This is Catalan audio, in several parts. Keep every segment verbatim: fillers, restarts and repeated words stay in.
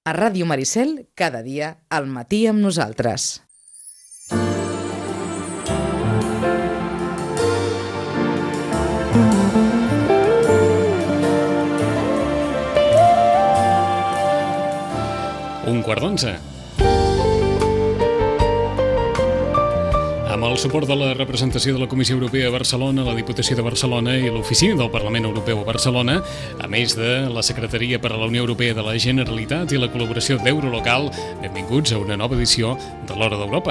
A Ràdio Maricel, cada dia, al matí amb nosaltres. Un quart d'onze. Amb el suport de la representació de la Comissió Europea a Barcelona, la Diputació de Barcelona i l'Oficina del Parlament Europeu a Barcelona, a més de la Secretaria per a la Unió Europea de la Generalitat i la col·laboració d'Eurolocal, benvinguts a una nova edició de l'Hora d'Europa.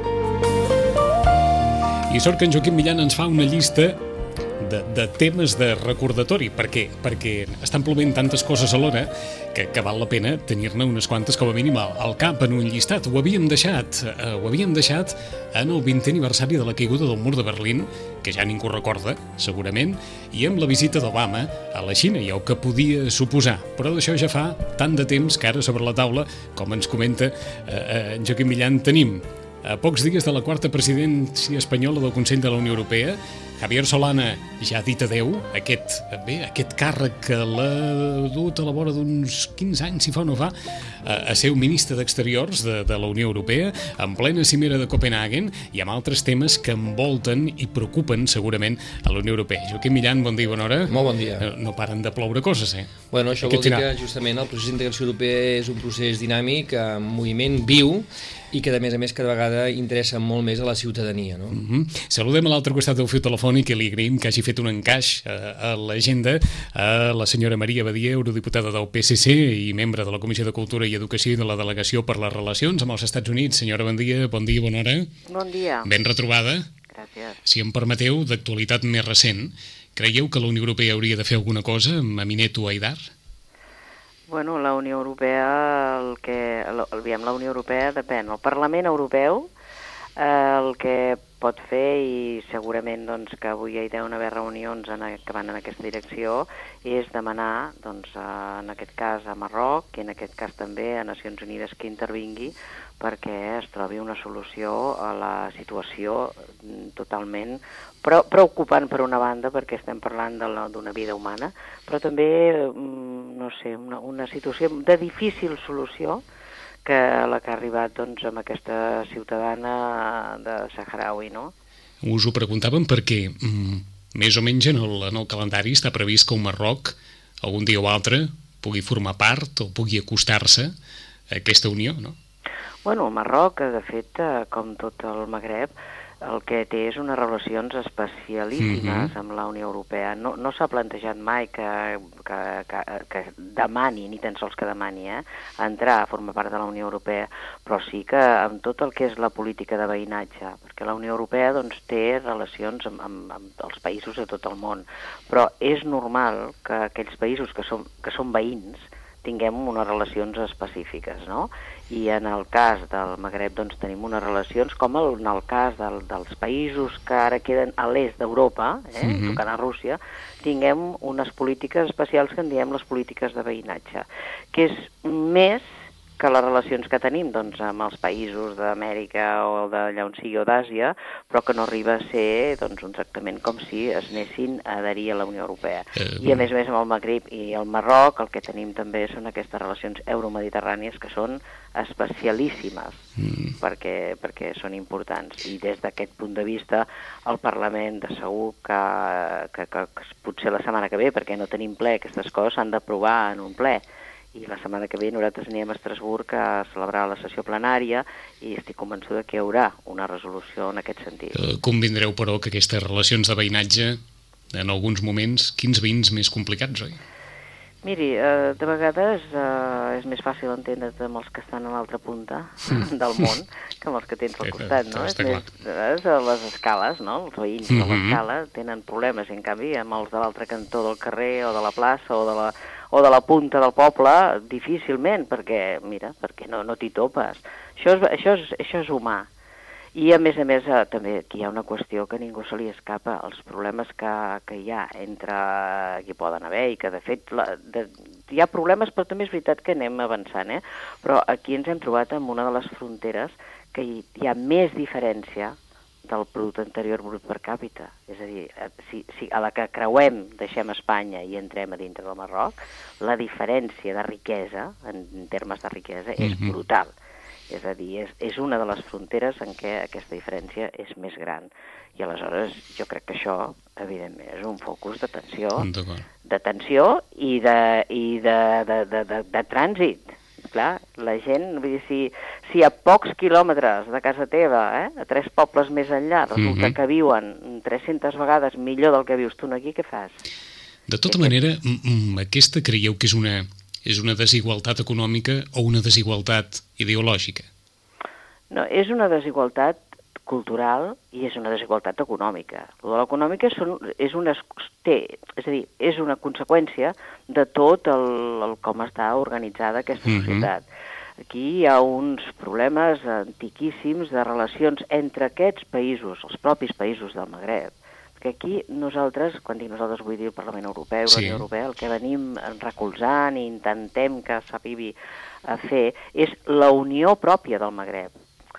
I sort que en Joaquim Millan ens fa una llista de, de temes de recordatori. Per què? Perquè estan plovent tantes coses alhora que, que val la pena tenir-ne unes quantes com a mínim al, al cap en un llistat. Ho havíem deixat, eh, ho havíem deixat en el vintè aniversari de la caiguda del mur de Berlín, que ja ningú recorda, segurament, i amb la visita d'Obama a la Xina, i el que podia suposar. Però d'això ja fa tant de temps que ara sobre la taula, com ens comenta eh, eh, en Joaquim Millan, tenim a pocs dies de la quarta presidència espanyola del Consell de la Unió Europea, Javier Solana ja ha dit adeu, aquest, bé, aquest càrrec que l'ha dut a la vora d'uns quinze anys, si fa o no fa, a, a ser un ministre d'Exteriors de, de la Unió Europea, en plena cimera de Copenhagen, i amb altres temes que envolten i preocupen segurament a la Unió Europea. Joaquim Millan, bon dia i bona hora. Molt bon dia. No paren de ploure coses, eh? Bueno, això vol dir que justament el procés d'integració europea és un procés dinàmic, en moviment viu, i que, a més a més, cada vegada interessa molt més a la ciutadania, no? Mm-hmm. Saludem a l'altre costat del fil telefònic i li agraïm que hagi fet un encaix a, a l'agenda a la senyora Maria Badia, eurodiputada del P S C i membre de la Comissió de Cultura i Educació i de la Delegació per les Relacions amb els Estats Units. Senyora Badia, bon dia, bona hora. Bon dia. Ben retrobada. Gràcies. Si em permeteu, d'actualitat més recent, creieu que la Unió Europea hauria de fer alguna cosa amb Amineto Haidar? Bueno, la Unió Europea, el que, el, el, la Unió Europea depèn. El Parlament Europeu eh, el que pot fer, i segurament doncs, que avui hi deuen haver reunions en, que van en aquesta direcció, és demanar, doncs, en aquest cas a Marroc i en aquest cas també a Nacions Unides que intervingui perquè es trobi una solució a la situació totalment preocupant per una banda, perquè estem parlant d'una vida humana, però també, no sé, una, una situació de difícil solució que la que ha arribat doncs, amb aquesta ciutadana de Saharaui, no? Us ho preguntàvem perquè, mm, més o menys en el, en el calendari està previst que el Marroc, algun dia o altre, pugui formar part o pugui acostar-se a aquesta unió, no? Bueno, el Marroc, de fet, com tot el Magreb, el que té és unes relacions especialíssimes mm-hmm. amb la Unió Europea. No, no s'ha plantejat mai que, que, que, que demani, ni tan sols que demani, eh, entrar a formar part de la Unió Europea, però sí que amb tot el que és la política de veïnatge, perquè la Unió Europea doncs, té relacions amb, amb, amb els països de tot el món, però és normal que aquells països que són, que són veïns tinguem unes relacions específiques, no? I en el cas del Magreb doncs, tenim unes relacions, com el, en el cas del, dels països que ara queden a l'est d'Europa, eh, mm-hmm. tocant a Rússia, tinguem unes polítiques especials que en diem les polítiques de veïnatge, que és més que les relacions que tenim doncs, amb els països d'Amèrica o d'allà on sigui o d'Àsia, però que no arriba a ser doncs, un tractament com si es anessin a adherir a la Unió Europea. Eh, I a més a més amb el Magrib i el Marroc el que tenim també són aquestes relacions euromediterrànies que són especialíssimes mm. perquè, perquè són importants. I des d'aquest punt de vista el Parlament de segur que, que, que, que potser la setmana que ve, perquè no tenim ple, aquestes coses s'han d'aprovar en un ple. I la setmana que ve nosaltres anirem a Estrasburg a celebrar la sessió plenària i estic convençuda que hi haurà una resolució en aquest sentit. Eh, convindreu, però, que aquestes relacions de veïnatge, en alguns moments, quins veïns més complicats, oi? Miri, eh, de vegades eh, és més fàcil entendre't amb els que estan a l'altra punta del món que amb els que tens al costat, no? És més, és a les escales, no? Els veïns mm-hmm. de l'escala tenen problemes, i en canvi amb els de l'altre cantó del carrer o de la plaça o de la o de la punta del poble, difícilment, perquè, mira, perquè no, no t'hi topes. Això és, això, és, això és humà. I, a més a més, eh, també aquí hi ha una qüestió que ningú se li escapa, els problemes que, que hi ha entre qui poden haver, i que, de fet, la, de, hi ha problemes, però també és veritat que anem avançant, eh? Però aquí ens hem trobat amb una de les fronteres que hi, hi ha més diferència del producte interior brut per càpita. És a dir, si, si a la que creuem deixem Espanya i entrem a dintre del Marroc, la diferència de riquesa, en termes de riquesa, és Mm-hmm. brutal. És a dir, és, és una de les fronteres en què aquesta diferència és més gran. I aleshores jo crec que això, evidentment, és un focus de tensió, D'acord. de tensió i de, i de, de, de, de, de trànsit. Clar, la gent, vull dir, si, si a pocs quilòmetres de casa teva, eh, a tres pobles més enllà, resulta Mhm. que viuen tres-centes vegades millor del que vius tu aquí, què fas? De tota manera, m- m- aquesta creieu que és una, és una desigualtat econòmica o una desigualtat ideològica? No, és una desigualtat cultural i és una desigualtat econòmica. Lo de l'econòmica són, és, una, té, és a dir, és una conseqüència de tot el, el com està organitzada aquesta Mhm. societat. Aquí hi ha uns problemes antiquíssims de relacions entre aquests països, els propis països del Magreb, perquè aquí nosaltres, quan dic nosaltres vull dir el Parlament Europeu, Sí. la Unió Europea, el que venim recolzant i intentem que s'arribi a fer és la unió pròpia del Magreb.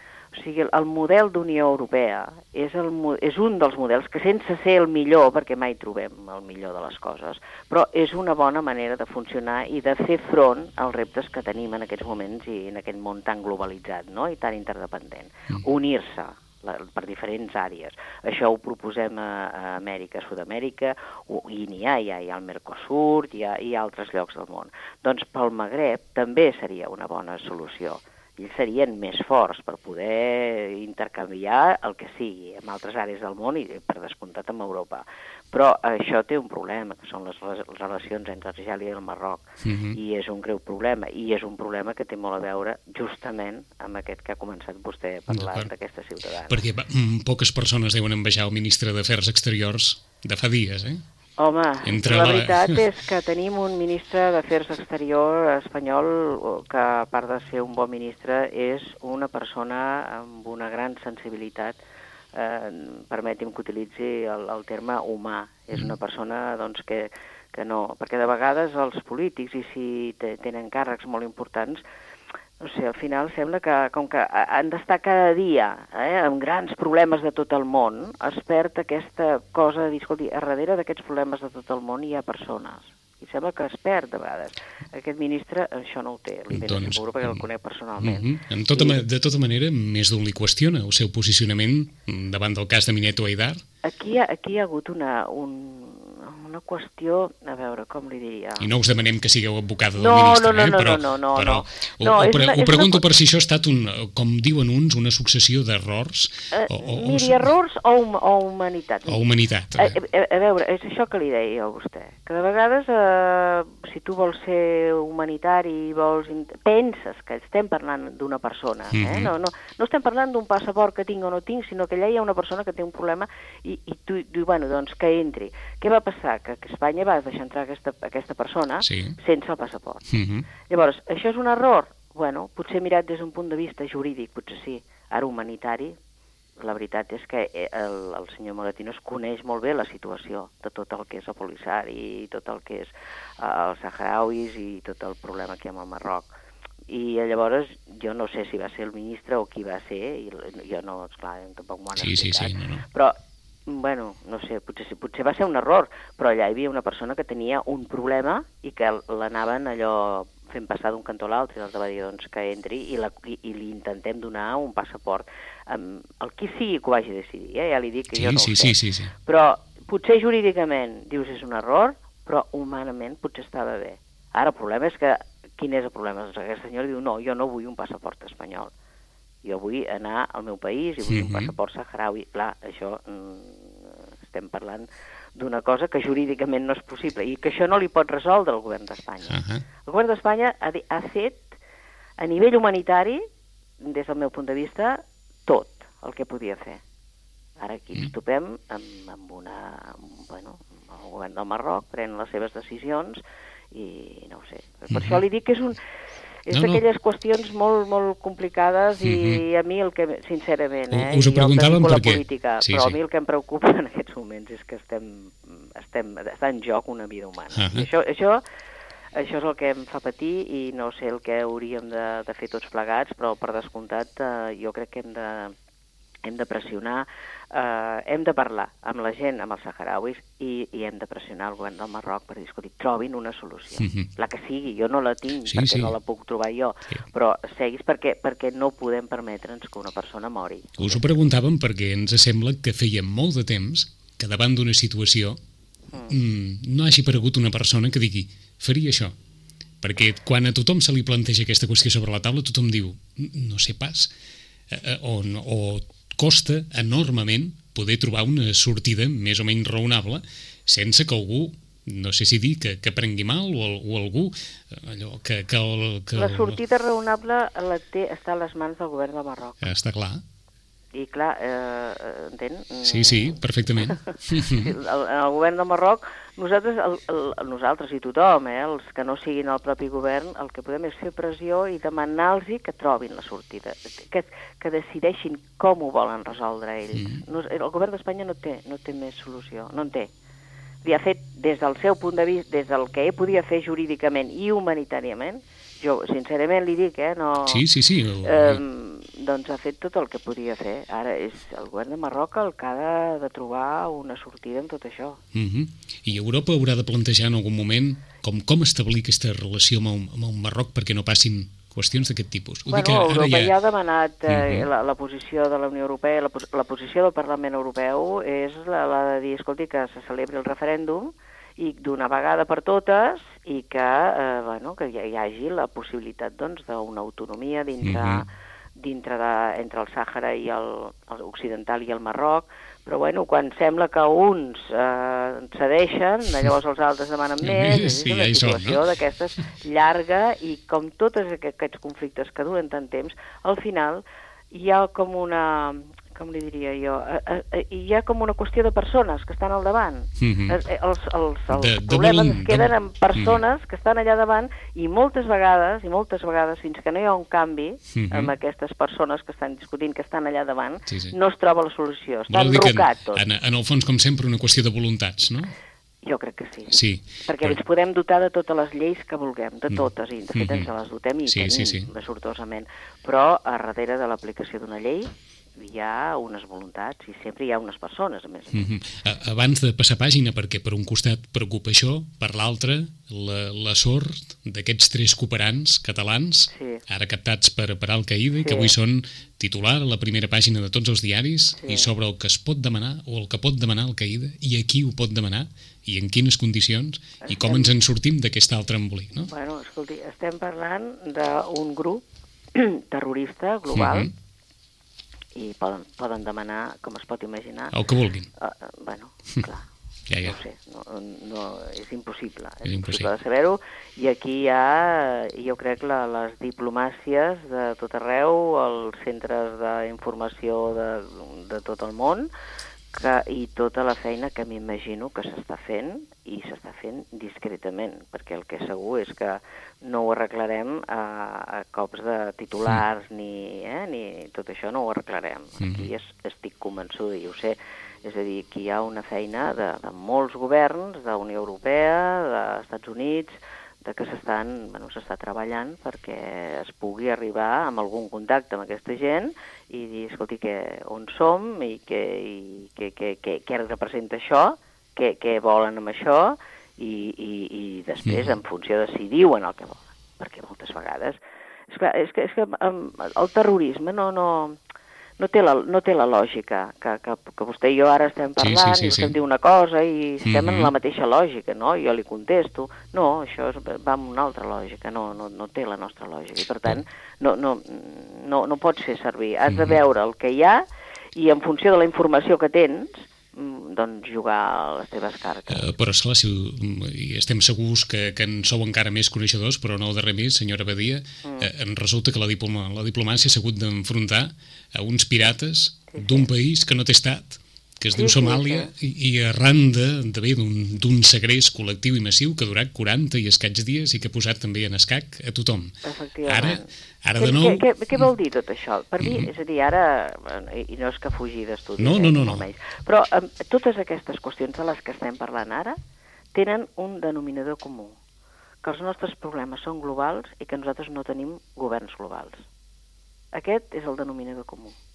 O sigui, el model d'Unió Europea és, el, mo- és un dels models que, sense ser el millor, perquè mai trobem el millor de les coses, però és una bona manera de funcionar i de fer front als reptes que tenim en aquests moments i en aquest món tan globalitzat, no?, i tan interdependent. Unir-se la, per diferents àrees. Això ho proposem a, a Amèrica, a Sud-amèrica, o- i n'hi ha, hi ha, hi ha el Mercosur, hi ha, hi ha altres llocs del món. Doncs pel Magreb també seria una bona solució. Ells serien més forts per poder intercanviar el que sigui amb altres àrees del món i, per descomptat, amb Europa. Però això té un problema, que són les, les relacions entre Argèlia i el Marroc, Mhm. i és un greu problema, i és un problema que té molt a veure justament amb aquest que ha començat vostè a parlar D'acord. d'aquesta ciutadana. Perquè va, mm, poques persones deuen envejar el ministre d'Afers Exteriors de fa dies, eh? Home, Entre la la- veritat és que tenim un ministre d'Afers Exterior espanyol que, a part de ser un bon ministre, és una persona amb una gran sensibilitat, eh, permeti'm que utilitzi el, el terme humà. És una persona doncs, que, que no... Perquè de vegades els polítics, i si te, tenen càrrecs molt importants, no sé, al final sembla que, com que han d'estar cada dia eh, amb grans problemes de tot el món, es perd aquesta cosa de dir, escolti, a darrere d'aquests problemes de tot el món hi ha persones. I sembla que es perd, de vegades. Aquest ministre això no ho té, li ben Doncs, asseguro perquè el conec personalment. Mhm. En tota, ma- de tota manera, més d'un li qüestiona el seu posicionament davant del cas de Mineto Aidar. Aquí, hi ha- aquí hi ha hagut una, un, una qüestió, a veure, com li diria... I no us demanem que sigueu advocada del No, ministre, no, no, eh? no, però, no, no, però no. Ho, No, ho, és pre una- ho és pregunto una- per si això ha estat, un, com diuen uns, una successió d'errors Eh, o, o, miri, errors o, hum o humanitat. o humanitat. A, Eh? a, a veure, és això que li deia a vostè, que de vegades eh, si tu vols ser humanitari i vols penses que estem parlant d'una persona, eh? Mhm. no, no, no estem parlant d'un passaport que tinc o no tinc, sinó que allà hi ha una persona que té un problema i, i tu dius, bueno, doncs que entri. Què va passar? Que, que Espanya va deixar entrar aquesta, aquesta persona Sí. sense el passaport. Mhm. Llavors, això és un error? Bueno, potser mirat des d'un punt de vista jurídic, potser sí. Ara, humanitari, la veritat és que el, el senyor Moratinos coneix molt bé la situació de tot el que és el Polisari, i tot el que és uh, els saharauis i tot el problema que hi ha amb el Marroc. I llavors jo no sé si va ser el ministre o qui va ser, i jo no, esclar, tampoc m'ho han Sí, sí, explicat, sí, no, no. però bueno, no sé, potser, potser va ser un error, però allà hi havia una persona que tenia un problema i que l'anaven allò fent passar d'un cantó a l'altre, i l'altre va dir doncs, que entri i, la, i, i li intentem donar un passaport. Um, el qui sigui que ho vagi a decidir, eh? Ja li dic que Sí, jo no sí, ho sé. sí, sí, sí. Però potser jurídicament dius és un error, però humanament potser estava bé. Ara el problema és que, quin és el problema? Doncs aquest senyor diu, no, jo no vull un passaport espanyol. Jo vull anar al meu país i vull Mhm. un passaport saharaui. Clar, això mm, estem parlant d'una cosa que jurídicament no és possible i que això no li pot resoldre el govern d'Espanya. Uh -huh. El govern d'Espanya ha, di- ha fet, a nivell humanitari, des del meu punt de vista, tot el que podia fer. Ara aquí ens topem amb, amb una... Amb, bueno, el govern del Marroc pren les seves decisions i no ho sé. Per Mhm. això li dic que és un... És No, no. d'aquelles qüestions molt, molt complicades i Mhm. a mi el que, sincerament, eh, Us ho jo que preguntàvem dedico a la perquè- política, sí, però sí. a mi el que em preocupa en aquests moments és que estem, estem, està en joc una vida humana. Uh-huh. I això, això, això és el que em fa patir i no sé el que hauríem de, de fer tots plegats, però per descomptat eh, jo crec que hem de hem de pressionar, eh, hem de parlar amb la gent, amb els saharauis, i, i hem de pressionar el govern del Marroc per dir, escolti, trobin una solució. Mm-hmm. La que sigui, jo no la tinc Sí, perquè sí. no la puc trobar jo, Sí. però seguis perquè, perquè no podem permetre'ns que una persona mori. Us ho preguntàvem perquè ens sembla que feia molt de temps que davant d'una situació mm, no hagi aparegut una persona que digui faria això. Perquè quan a tothom se li planteja aquesta qüestió sobre la taula, tothom diu, no sé pas, eh, o, no- o costa enormement poder trobar una sortida més o menys raonable sense que algú, no sé si dir, que, que prengui mal o, al- o algú eh, allò que... que, el, que La sortida raonable la té, està a les mans del govern del Marroc. Està clar. I clar, eh, entén? Sí, sí, perfectament. Sí, el, el govern del Marroc, nosaltres, el, el, nosaltres i tothom, eh, els que no siguin el propi govern, el que podem és fer pressió i demanar-los que trobin la sortida, que, que decideixin com ho volen resoldre ells. Mm. No, el govern d'Espanya no té, no té més solució, no en té. Li ha fet, des del seu punt de vista, des del que ell podia fer jurídicament i humanitàriament, jo sincerament li dic, eh, no... Sí, sí, sí. El, Eh, doncs ha fet tot el que podia fer. Ara és el govern de Marroc el que ha de, de trobar una sortida en tot això. Uh-huh. I Europa haurà de plantejar en algun moment com, com establir aquesta relació amb el, amb el Marroc perquè no passin qüestions d'aquest tipus. Ho Bueno, dic, ara Europa ja... ja... ha demanat eh, Mhm. la, la posició de la Unió Europea, la, pos la posició del Parlament Europeu és la, la de dir, escolti, que se celebri el referèndum i d'una vegada per totes i que, eh, bueno, que hi, hi hagi la possibilitat doncs, d'una autonomia dintre, Mhm. dintre de, entre el Sàhara i el, el occidental i el Marroc, però bueno, quan sembla que uns eh, cedeixen, llavors els altres demanen més, és Sí, una ja hi són, situació no? d'aquestes llarga i com tots aqu- aquests conflictes que duren tant temps, al final hi ha com una, com li diria jo, eh, eh, hi ha com una qüestió de persones que estan al davant. Mhm. Eh, eh, els els, els De- de problemes volum- es queden de- en persones que estan allà davant i moltes vegades, i moltes vegades, fins que no hi ha un canvi Mhm. amb aquestes persones que estan discutint, que estan allà davant, Sí, sí. no es troba la solució, està Vol dir que en, enrocat tot. en, en el fons, com sempre, una qüestió de voluntats, no? Jo crec que sí. Sí. Perquè Però- ens podem dotar de totes les lleis que vulguem, de totes, i de fet Mhm. ens les dotem i Sí, tenim, sí, sí. sortosament. Però a darrere de l'aplicació d'una llei hi ha unes voluntats i sempre hi ha unes persones, a més a més. Mhm. A- Abans de passar pàgina, perquè per un costat preocupa això, per l'altre, la, la sort d'aquests tres cooperants catalans, Sí. ara captats per, per Al-Qaeda, i que Sí. avui són titular a la primera pàgina de tots els diaris, Sí. i sobre el que es pot demanar, o el que pot demanar Al-Qaeda, i a qui ho pot demanar, i en quines condicions, i com ens en sortim d'aquest altre embolic, no? Bueno, escolti, estem parlant d'un grup terrorista global Mhm. i poden, poden demanar, com es pot imaginar... El que vulguin. Uh, uh, bueno, clar, Ja, ja. no ho sé, no, no, és impossible, és, És impossible impossible. de saber-ho, i aquí hi ha, jo crec, la, les diplomàcies de tot arreu, els centres d'informació de, de tot el món, que, i tota la feina que m'imagino que s'està fent, i s'està fent discretament, perquè el que és segur és que no ho arreglarem a, a cops de titulars, mm. ni, eh, ni tot això no ho arreglarem. Aquí es, estic convençuda, i ho sé. És a dir, aquí hi ha una feina de, de molts governs, de Unió Europea, dels Estats Units, de que s'estan, bueno, s'està treballant perquè es pugui arribar amb algun contacte amb aquesta gent i dir, escolti, que, on som i què i que, que, que, que representa això, què, què volen amb això, i, i, i després, en funció de si diuen el que volen, perquè moltes vegades... És, clar, és que, és que um, el terrorisme no... no no té la, no té la lògica, que, que, que vostè i jo ara estem parlant, sí, sí, i vostè sí. em diu una cosa i estem Mhm. en la mateixa lògica, no? Jo li contesto. No, això és, va amb una altra lògica, no, no, no té la nostra lògica. I per tant, no, no, no, no pots fer servir. Has de veure el que hi ha i en funció de la informació que tens, doncs jugar les teves cartes. Uh, però, esclar, si, i estem segurs que, que en sou encara més coneixedors, però no de res més, senyora Badia, mm. uh, em resulta que la, diploma, la diplomàcia s'ha hagut d'enfrontar a uns pirates sí, sí. d'un país que no té estat, que es Sí, diu sí, Somàlia, sí. i, i arran de, de bé d'un segrest col·lectiu i massiu que ha durat quaranta i escaig dies i que ha posat també en escac a tothom. Efectivament. Ara, ara Què, de nou... què, què, què vol dir tot això? Per mi, Mhm. és a dir, ara, bueno, i, i no és que fugi d'estudis, No, eh, no, no, ni no. molt menys, però eh, totes aquestes qüestions de les que estem parlant ara tenen un denominador comú, que els nostres problemes són globals i que nosaltres no tenim governs globals. Aquest és el denominador comú.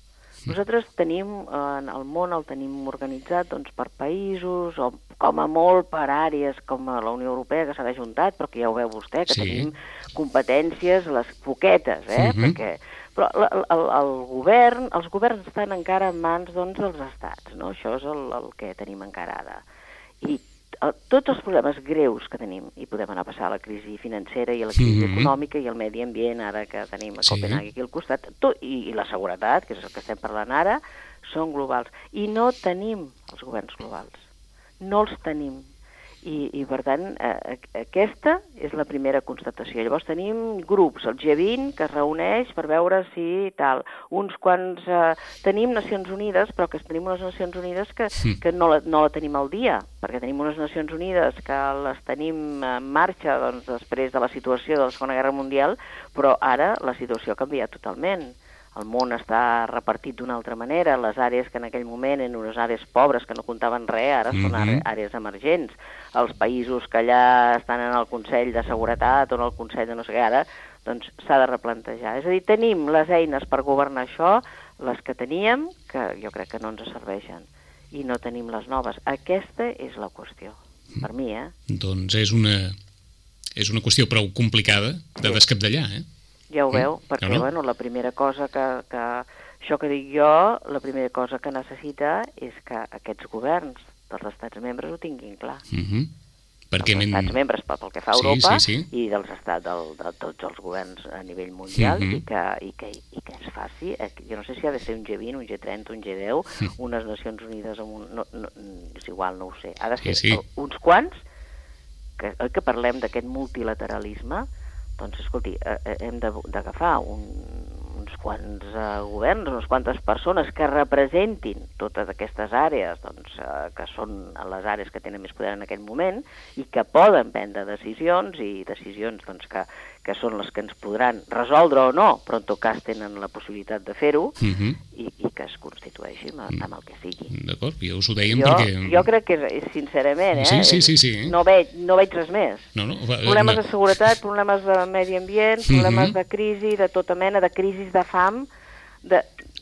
Nosaltres tenim, en el món el tenim organitzat doncs, per països o com a molt per àrees com a la Unió Europea, que s'ha ajuntat, però que ja ho veu vostè, que Sí. tenim competències, les poquetes, eh? Mhm. Perquè, però la- el, el govern, els governs estan encara en mans doncs, dels estats, no? Això és el, el que tenim encara ara. I el, tots els problemes greus que tenim, i podem anar a passar a la crisi financera i a la crisi Mhm. econòmica i el medi ambient, ara que tenim a Sí. Copenhague aquí al costat, tot, i, i la seguretat, que és el que estem parlant ara, són globals. I no tenim els governs globals. No els tenim. I, i per tant, eh, aquesta és la primera constatació. Llavors tenim grups, el G vint, que es reuneix per veure si tal. Uns quants... Eh, tenim Nacions Unides, però que tenim unes Nacions Unides que, Sí. que no, la, no la tenim al dia, perquè tenim unes Nacions Unides que les tenim en marxa doncs, després de la situació de la Segona Guerra Mundial, però ara la situació ha canviat totalment. El món està repartit d'una altra manera, les àrees que en aquell moment eren unes àrees pobres que no comptaven res, ara són Mhm. àrees emergents. Els països que allà estan en el Consell de Seguretat o en el Consell de no sé què ara, doncs s'ha de replantejar. És a dir, tenim les eines per governar això, les que teníem, que jo crec que no ens serveixen, i no tenim les noves. Aquesta és la qüestió, per mi, eh? Doncs és una, és una qüestió prou complicada de Sí. descapdallar, eh? Ja ho Mm. veu, perquè, No, no. bueno, la primera cosa que, que... Això que dic jo, la primera cosa que necessita és que aquests governs dels estats membres ho tinguin clar. Mhm. Perquè dels anem... estats membres pel pel que fa a Sí, Europa sí, sí. i dels estats del, de tots els governs a nivell mundial Mhm. i, que, i, que, i que es faci, eh, jo no sé si ha de ser un G vint, un G trenta, un G deu, unes Nacions Unides, amb un, no, no, és igual, no ho sé, ha de ser Sí, sí. el- uns quants, que, oi que parlem d'aquest multilateralisme, doncs escolti, eh, eh, hem de- d'agafar un, uns quants eh, governs, unes quantes persones que representin totes aquestes àrees, doncs, eh, que són les àrees que tenen més poder en aquell moment i que poden prendre decisions i decisions doncs, que, que són les que ens podran resoldre o no, però en tot cas tenen la possibilitat de fer-ho Mhm. i, i que es constitueixi amb, amb el que sigui. D'acord, ja us ho dèiem Jo, perquè... jo crec que, és, és, sincerament, eh, Sí, sí, sí, sí. No, veig, no veig res més. No, no, va, Problemes no. de seguretat, problemes de medi ambient, problemes Mhm. de crisi, de tota mena, de crisis de fam, de...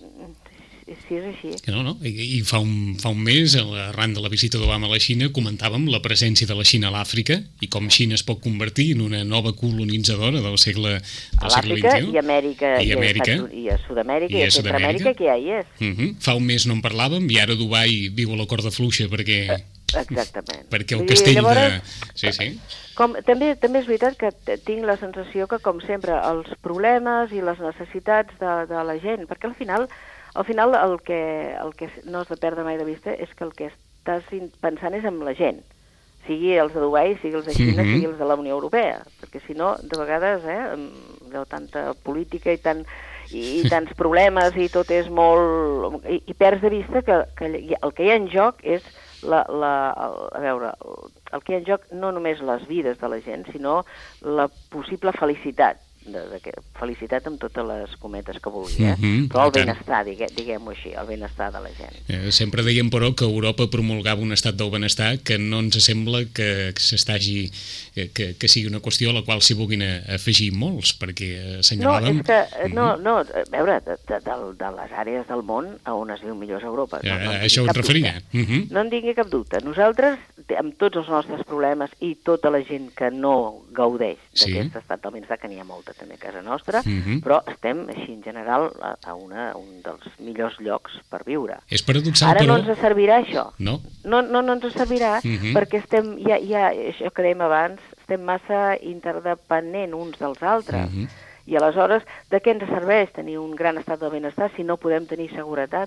Si és així. Que No, no. I, i fa, un, fa un mes, arran de la visita d'Obama a la Xina, comentàvem la presència de la Xina a l'Àfrica i com Xina es pot convertir en una nova colonitzadora del segle, A del segle l'Àfrica vint i u. i Amèrica, I i, a Amèrica. Estats, i a Sud-amèrica, I i, a a Centroamèrica, Sud-amèrica. que ja hi és. Uh-huh. Fa un mes no en parlàvem i ara Dubai viu a la corda fluixa perquè, Exactament. perquè el Vull dir, castell llavors, de... Sí, sí. Com, també, també és veritat que t- tinc la sensació que, com sempre, els problemes i les necessitats de, de la gent, perquè al final, al final el, que, el que no has de perdre mai de vista és que el que estàs in- pensant és en la gent, sigui els de Dubai, sigui els de Xina, Mhm. sigui els de la Unió Europea, perquè si no, de vegades, eh, amb veu tanta política i tant i, i tants problemes i tot és molt... I, i perds de vista que, que hi- el que hi ha en joc és la, la, el, a veure, el, el que hi ha en joc no només les vides de la gent, sinó la possible felicitat, de, de que, felicitat amb totes les cometes que vulgui, eh? Mhm, Però el i tant. benestar, digue, diguem-ho així, el benestar de la gent. Eh, sempre dèiem, però, que Europa promulgava un estat del benestar que no ens sembla que, que s'estagi que, que, que sigui una qüestió a la qual s'hi vulguin a- afegir molts, perquè No, assenyalàvem... és que, eh, no, no, a veure, de, de, de, de les àrees del món a on es viu millor és Europa. No, no en Eh, això tingui ho cap referia. dubte. Mhm. No en tingui cap dubte. Nosaltres, amb tots els nostres problemes i tota la gent que no gaudeix Sí. d'aquest estat del benestar, que n'hi ha molta també a casa nostra, Mhm. però estem, així en general, a, a una, un dels millors llocs per viure. És paradoxal, Ara però... no ens servirà això. No. No, no, no ens servirà Mhm. perquè estem, ja, ja, això que dèiem abans, estem massa interdependents uns dels altres. Mhm. I aleshores, de què ens serveix tenir un gran estat del benestar si no podem tenir seguretat?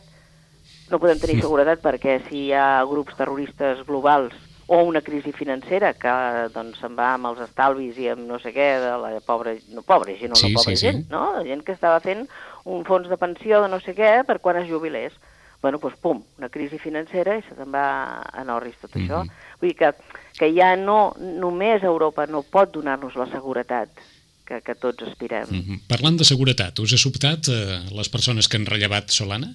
No podem tenir seguretat perquè si hi ha grups terroristes globals o una crisi financera que doncs, se'n va amb els estalvis i amb no sé què de la pobra, no pobra gent o Sí, no pobra sí, sí. gent, no? La gent que estava fent un fons de pensió de no sé què per quan es jubilés. Bueno, doncs pum, una crisi financera i se te'n va a Norris tot això. Mhm. Vull dir que, que ja no, només Europa no pot donar-nos la seguretat que, que tots aspirem. Mhm. Parlant de seguretat, us ha sobtat eh, les persones que han rellevat Solana?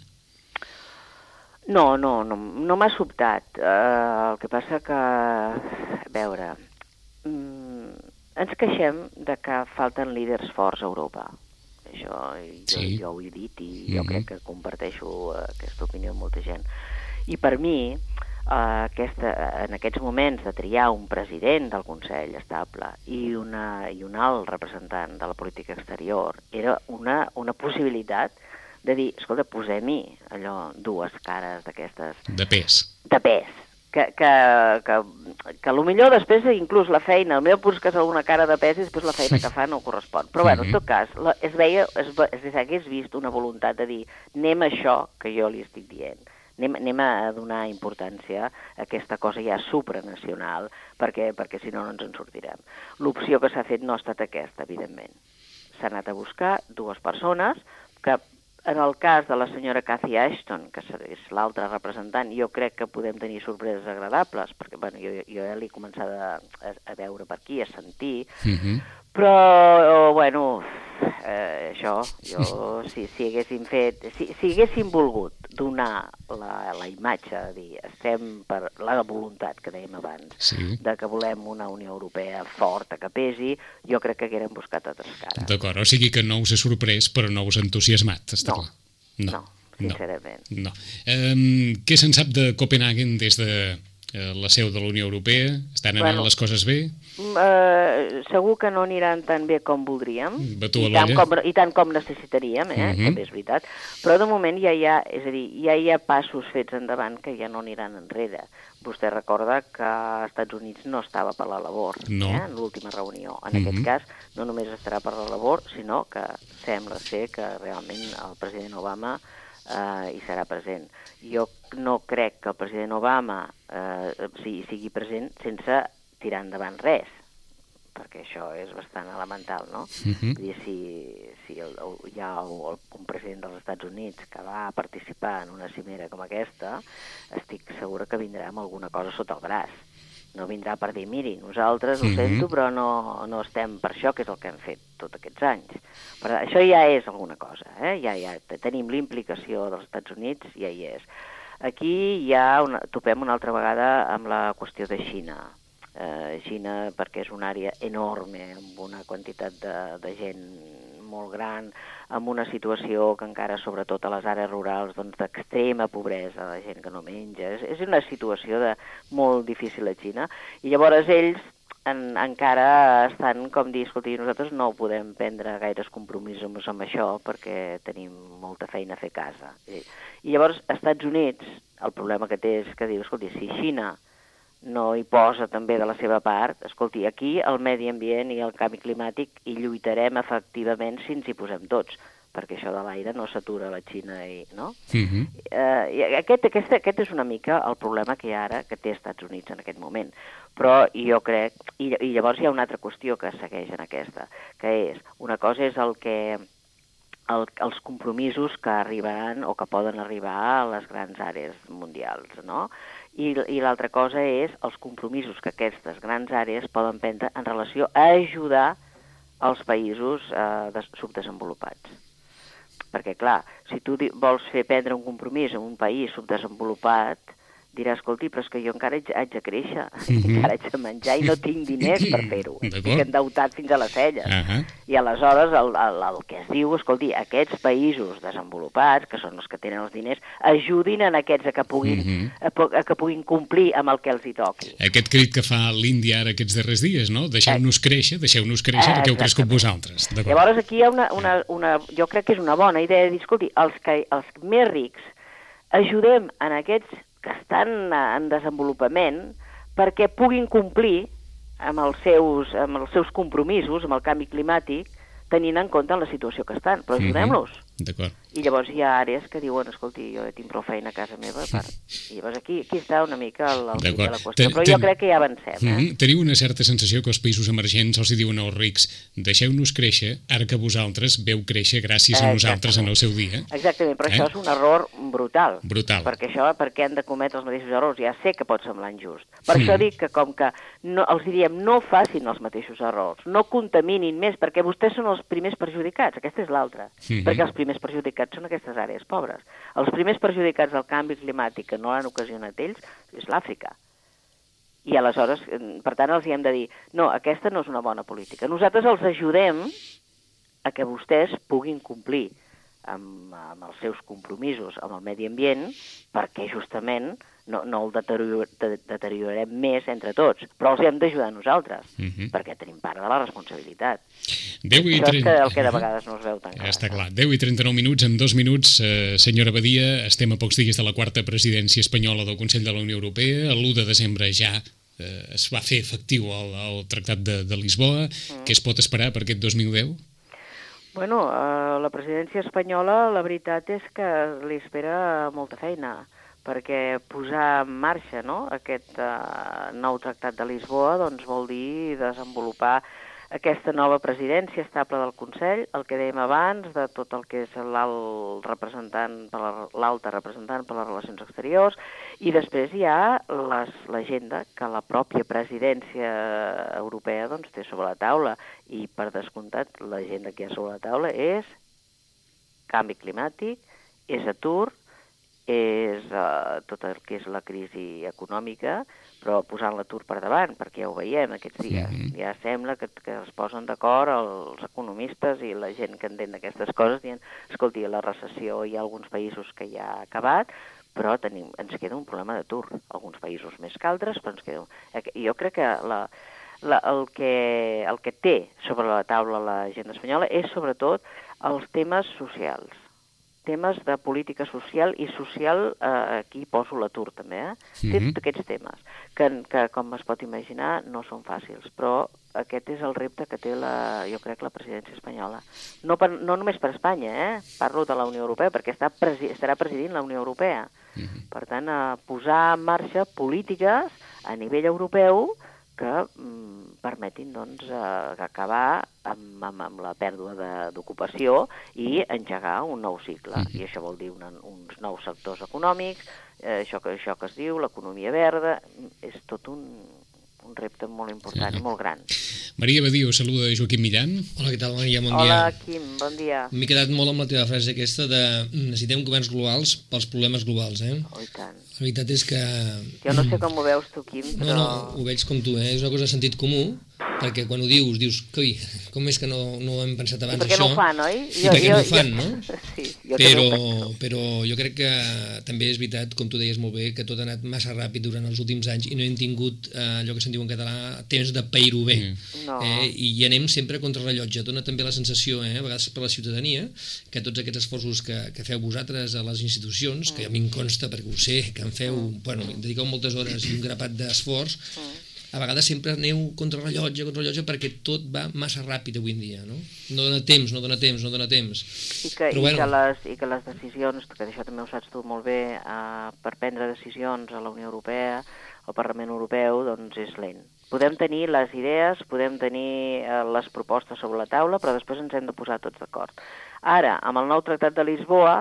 No, no, no, no m'ha sobtat. Uh, el que passa que, a veure, mm, ens queixem de que falten líders forts a Europa. això, i jo, Sí. jo ho he dit i Mhm. jo crec que comparteixo eh, aquesta opinió amb molta gent. I per mi, eh, aquesta, en aquests moments de triar un president del Consell estable i, una, i un alt representant de la política exterior era una, una possibilitat de dir, escolta, posem-hi allò, dues cares d'aquestes De pes. de pes, que, que, que, que potser després inclús la feina, el meu pur que és alguna cara de pes i després la feina que fa no correspon. Però bueno, en tot cas, la, es veia, es, es hagués vist una voluntat de dir anem a això que jo li estic dient, anem, anem a donar importància a aquesta cosa ja supranacional, perquè, perquè si no no ens en sortirem. L'opció que s'ha fet no ha estat aquesta, evidentment. S'ha anat a buscar dues persones que, en el cas de la senyora Cathy Ashton, que és l'altra representant, jo crec que podem tenir sorpreses agradables, perquè bueno, jo, jo ja l'he començat a, a, a veure per aquí, a sentir, Mhm. però, bueno, eh, això, jo, si, si haguéssim fet, si, si haguéssim volgut donar la, la imatge, dir, estem per la voluntat que dèiem abans, Sí. de que volem una Unió Europea forta, que pesi, jo crec que haguérem buscat altres cares. D'acord, o sigui que no us ha sorprès, però no us ha entusiasmat, està No, clar. no, sincerament. No. Um, què se'n sap de Copenhagen des de eh, la seu de la Unió Europea? Estan anant Bueno. les coses bé? Uh, segur que no aniran tan bé com voldríem Batu a i tant l'olla. com, i tant com necessitaríem, eh? Mhm. També és veritat, però de moment ja hi ha, és a dir, ja hi ha passos fets endavant que ja no aniran enrere. Vostè recorda que als Estats Units no estava per la labor, No. eh? En l'última reunió. En Mhm. aquest cas no només estarà per la labor, sinó que sembla ser que realment el president Obama eh, hi serà present. Jo no crec que el president Obama eh, sigui, sigui present sense tirar endavant res, perquè això és bastant elemental, no? Mhm. Vull dir, si, si el, el, hi ha el, un president dels Estats Units que va a participar en una cimera com aquesta, estic segura que vindrà amb alguna cosa sota el braç. No vindrà per dir, miri, nosaltres ho Mhm. sento, però no, no estem per això, que és el que hem fet tots aquests anys. Però això ja és alguna cosa, eh? Ja, ja tenim l'implicació dels Estats Units, ja hi és. Aquí ja una, topem una altra vegada amb la qüestió de Xina. Eh, Xina, perquè és una àrea enorme, amb una quantitat de, de gent molt gran, amb una situació que encara, sobretot a les àrees rurals, doncs d'extrema pobresa, la gent que no menja. És, és una situació de molt difícil a Xina. I llavors ells en, encara estan com dir, escolti, nosaltres no podem prendre gaires compromisos amb això perquè tenim molta feina a fer a casa. I, i llavors, als Estats Units, el problema que té és que diu, escolti, si Xina no hi posa també de la seva part, escolti, aquí el medi ambient i el canvi climàtic hi lluitarem efectivament si ens hi posem tots, perquè això de l'aire no s'atura a la Xina, i, no? Mhm. Eh, i aquest, aquest, aquest és una mica el problema que hi ha ara, que té Estats Units en aquest moment. Però jo crec, i, i llavors hi ha una altra qüestió que segueix en aquesta, que és, una cosa és el que el, els compromisos que arribaran o que poden arribar a les grans àrees mundials, no? I, i l'altra cosa és els compromisos que aquestes grans àrees poden prendre en relació a ajudar els països eh, des, subdesenvolupats. Perquè, clar, si tu di- vols fer prendre un compromís en un país subdesenvolupat, dirà, escolti, però és que jo encara haig, haig de créixer, Mhm. encara haig de menjar i no tinc diners per fer-ho. D'acord. Estic endeutat fins a les celles. Ahà. I aleshores el, el, el que es diu, escolti, aquests països desenvolupats, que són els que tenen els diners, ajudin en aquests a que puguin, Mhm. a, po- a que puguin complir amb el que els hi toqui. Aquest crit que fa l'Índia ara aquests darrers dies, no? Deixeu-nos créixer, deixeu-nos créixer perquè heu crescut Exactament. vosaltres. D'acord. Llavors aquí hi ha una, una, una, jo crec que és una bona idea de dir, escolti, els, que, els més rics ajudem en aquests que estan en desenvolupament perquè puguin complir amb els seus, amb els seus compromisos, amb el canvi climàtic, tenint en compte la situació que estan, però ajudem-los. D'acord. I llavors hi ha àrees que diuen, escolti, jo tinc prou feina a casa meva, per... i llavors aquí, aquí està una mica el, el quid de la D'acord. qüestió, però jo crec que ja avancem. Eh? Mhm. Teniu una certa sensació que els països emergents els hi diuen als rics deixeu-nos créixer, ara que vosaltres veu créixer gràcies a nosaltres en el seu dia. Exactament, però Eh? això és un error brutal. Brutal. Perquè això, per què han de cometre els mateixos errors? Ja sé que pot semblar injust. Per Mm. això dic que com que no, els diem no facin els mateixos errors, no contaminin més, perquè vostès són els primers perjudicats, aquesta és l'altra. Mhm. Perquè els primers perjudicats són aquestes àrees pobres. Els primers perjudicats del canvi climàtic que no l'han ocasionat ells és l'Àfrica. I aleshores, eh, per tant, els hi hem de dir, no, aquesta no és una bona política. Nosaltres els ajudem a que vostès puguin complir amb, amb els seus compromisos amb el medi ambient, perquè justament no, no el deterior, de, deteriorarem més entre tots, però els hem d'ajudar nosaltres, uh-huh. perquè tenim part de la responsabilitat. deu i Això és trenta... que el que de vegades no es veu tan clar. Ja està clar. deu i trenta-nou minuts, en dos minuts, eh, senyora Badia, estem a pocs dies de la quarta presidència espanyola del Consell de la Unió Europea. l'u de desembre ja eh, es va fer efectiu el, el Tractat de, de Lisboa. Mm. Què es pot esperar per aquest dos mil deu? Bueno, eh, la presidència espanyola, la veritat és que li espera molta feina, perquè posar en marxa, no?, aquest eh, nou Tractat de Lisboa doncs, vol dir desenvolupar aquesta nova presidència estable del Consell, el que dèiem abans, de tot el que és l'alt representant, l'alta representant per les relacions exteriors, i després hi ha l'agenda que la pròpia presidència europea doncs, té sobre la taula, i per descomptat l'agenda que hi ha sobre la taula és canvi climàtic, és atur, és uh, tot el que és la crisi econòmica, però posant l'atur per davant, perquè ja ho veiem aquests dies. Mm-hmm. Ja sembla que, que es posen d'acord els economistes i la gent que entén d'aquestes coses, dient, escolti, la recessió hi ha alguns països que ja ha acabat, però tenim, ens queda un problema d'atur. Alguns països més que altres, però ens queda... Jo crec que, la, la, el, que el que té sobre la taula l'agenda espanyola és sobretot els temes socials. Temes de política social i social, eh, aquí poso l'atur també, eh? Mm-hmm. Té aquests temes, que, que com es pot imaginar no són fàcils, però aquest és el repte que té la, jo crec, la presidència espanyola. No, per, no només per Espanya, eh? Parlo de la Unió Europea, perquè està presi, estarà presidint la Unió Europea. Mm-hmm. Per tant, a posar en marxa polítiques a nivell europeu que mm, permetin doncs, eh, acabar amb, amb, amb la pèrdua d'ocupació i engegar un nou cicle. Mm-hmm. I això vol dir una, uns nous sectors econòmics, eh, això, que, això que es diu l'economia verda, és tot un, un repte molt important sí. i molt gran. Maria Badia, saluda Joaquim Millan. Hola, què tal, Maria? Bon Hola, dia. Hola, Quim, bon dia. M'he quedat molt amb la teva frase aquesta de necessitem governs globals pels problemes globals, eh? Oh, i tant. La veritat és que... Jo no sé com ho veus tu, Quim, però... No, no, ho veig com tu, eh? És una cosa de sentit comú, perquè quan ho dius, dius, coi, com és que no, no ho hem pensat abans, això? I per què això? no ho fan, oi? I per què no ho fan, no? Sí, jo però, però jo crec que també és veritat, com tu deies molt bé, que tot ha anat massa ràpid durant els últims anys i no hem tingut eh, allò que se'n diu en català, temps de pair-ho bé. Mm. No. Eh, I hi anem sempre contra rellotge. Dona també la sensació, eh, a vegades per la ciutadania, que tots aquests esforços que, que feu vosaltres a les institucions, mm. que a mi em consta perquè ho sé, que en feu, mm. bueno, dediqueu moltes hores i un grapat d'esforç, mm. a vegades sempre aneu contra rellotge, contra rellotge, perquè tot va massa ràpid avui en dia, no? No dona temps, no dona temps, no dona temps. I que, Però, i bueno, que, les, i que les decisions, que això també ho saps tu molt bé, eh, per prendre decisions a la Unió Europea, al Parlament Europeu, doncs és lent. Podem tenir les idees, podem tenir eh, les propostes sobre la taula, però després ens hem de posar tots d'acord. Ara, amb el nou Tractat de Lisboa,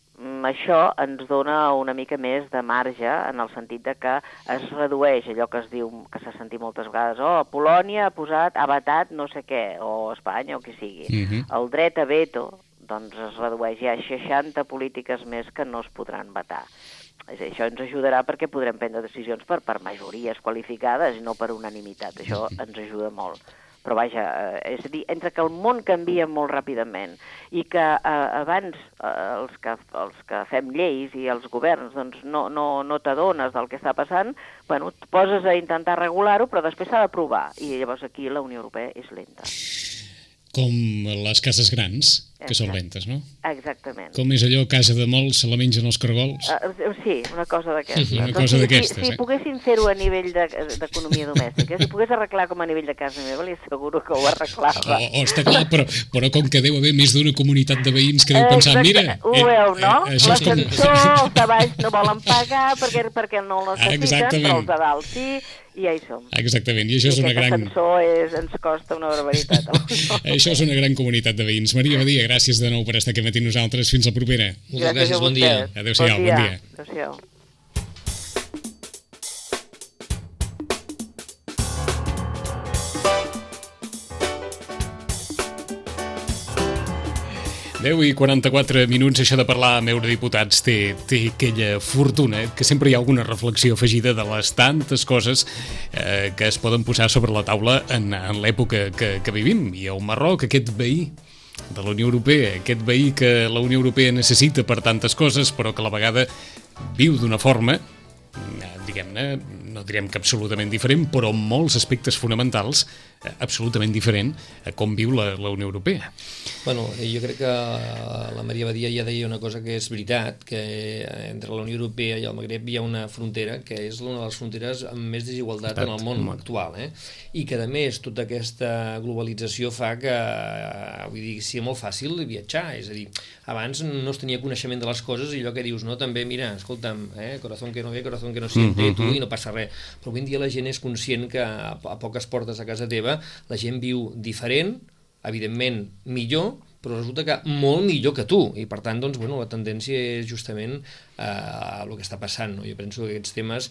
això ens dona una mica més de marge en el sentit de que es redueix allò que es diu, que s'ha sentit moltes vegades, oh, Polònia ha posat, ha vetat no sé què, o Espanya o qui sigui. Uh-huh. El dret a veto doncs es redueix, hi ha seixanta polítiques més que no es podran vetar. És a dir, això ens ajudarà perquè podrem prendre decisions per, per majories qualificades i no per unanimitat. Això ens ajuda molt. Però vaja, eh, és a dir, entre que el món canvia molt ràpidament i que eh, abans eh, els, que, els que fem lleis i els governs doncs, no, no, no t'adones del que està passant, bueno, et poses a intentar regular-ho, però després s'ha d'aprovar. I llavors aquí la Unió Europea és lenta. Com les cases grans, que Exacte. Són lentes, no? Exactament. Com és allò, casa de molts, se la mengen els cargols? Uh, sí, una cosa d'aquestes. Una cosa d'aquestes, si, si, eh? si poguessin fer-ho a nivell d'economia de, domèstica, si pogués arreglar com a nivell de casa meva, li asseguro que ho arreglava. Oh, oh, està clar, però, però com que deu haver més d'una comunitat de veïns que deu pensar, Exacte. mira... Ho veu, no? Eh, eh, L'ascensor, els de baix no volen pagar perquè, perquè no el necessiten, però els de dalt sí, i ja hi som. Exactament, i això és I una gran... aquest ascensor és, ens costa una barbaritat. Això és una gran comunitat de veïns. Maria Badia, gràcies de nou per estar aquí matí amb nosaltres. Fins la propera. Moltes gràcies, gràcies bon dia. Adéu-siau, bon dia. Adéu-siau. deu i quaranta-quatre minuts, això de parlar amb eurodiputats té, té aquella fortuna que sempre hi ha alguna reflexió afegida de les tantes coses eh, que es poden posar sobre la taula en, en l'època que, que vivim. I el Marroc, aquest veí de la Unió Europea, aquest veí que la Unió Europea necessita per tantes coses, però que a la vegada viu d'una forma, diguem-ne, no direm que absolutament diferent, però en molts aspectes fonamentals absolutament diferent a com viu la, la Unió Europea. Bueno, jo crec que la Maria Badia ja deia una cosa que és veritat, que entre la Unió Europea i el Magreb hi ha una frontera que és una de les fronteres amb més desigualtat en el món actual, eh? I que a més tota aquesta globalització fa que, vull dir, sigui molt fàcil viatjar, és a dir, abans no es tenia coneixement de les coses i allò que dius, no, també, mira, escolta'm, eh, corazón que no ve, corazón que no siente, mm -hmm. tu, i no passa res. Però avui en dia la gent és conscient que a, a poques portes a casa teva la gent viu diferent, evidentment millor, però resulta que molt millor que tu, i per tant, doncs, bueno, la tendència és justament eh, el que està passant, no? Jo penso que aquests temes,